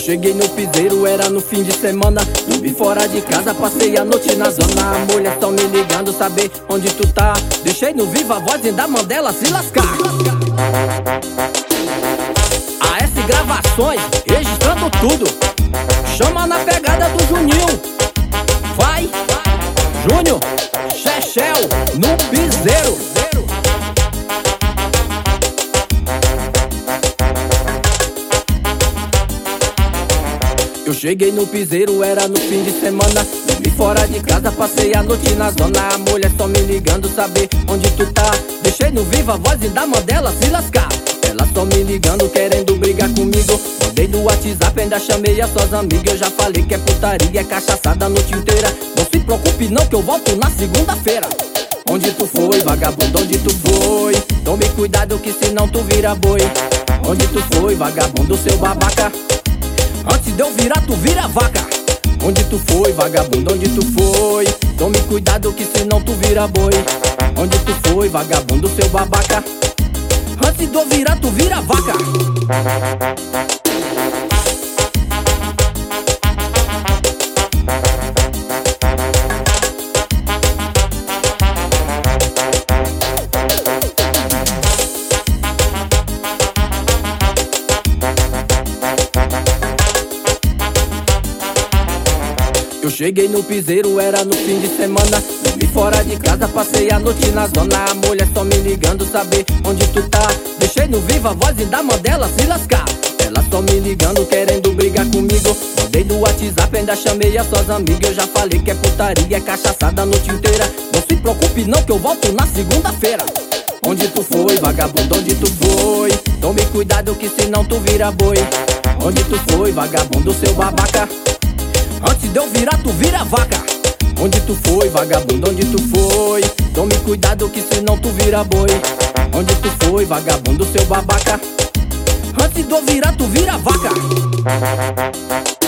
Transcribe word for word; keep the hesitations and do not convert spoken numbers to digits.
cheguei no piseiro, era no fim de semana. Dormi fora de casa, passei a noite na zona. A mulher tão me ligando, saber onde tu tá. Deixei no viva voz e da Mandela se lascar. A S Gravações, registrando tudo. Chama na pegada do Juninho. Vai, Júnior, Chechel, no piseiro. Eu cheguei no piseiro, era no fim de semana. Dormi fora de casa, passei a noite na zona. A mulher só me ligando, saber onde tu tá. Deixei no viva voz e da Mandela se lascar. Ela só me ligando, querendo brigar comigo. Mandei no WhatsApp, ainda chamei as suas amigas. Eu já falei que é putaria, é cachaçada a noite inteira. Não se preocupe não que eu volto na segunda-feira. Onde tu foi, vagabundo, onde tu foi? Tome cuidado que senão tu vira boi. Onde tu foi, vagabundo, seu babaca? Antes de eu virar, tu vira vaca. Onde tu foi, vagabundo, onde tu foi? Tome cuidado que senão tu vira boi. Onde tu foi, vagabundo, seu babaca? Antes de eu virar, tu vira vaca. Eu cheguei no piseiro, era no fim de semana. Dormi fora de casa, passei a noite na zona. A mulher só me ligando, saber onde tu tá. Deixei no viva voz e da Mandela se lascar. Ela só me ligando, querendo brigar comigo. Mandei no WhatsApp, ainda chamei as suas amigas. Eu já falei que é putaria, é cachaçada a noite inteira. Não se preocupe não que eu volto na segunda-feira. Onde tu foi, vagabundo, onde tu foi? Tome cuidado que senão tu vira boi. Onde tu foi, vagabundo, seu babaca? Antes de eu virar, tu vira vaca. Onde tu foi, vagabundo, onde tu foi? Tome cuidado que senão tu vira boi. Onde tu foi, vagabundo, seu babaca? Antes de eu virar, tu vira vaca.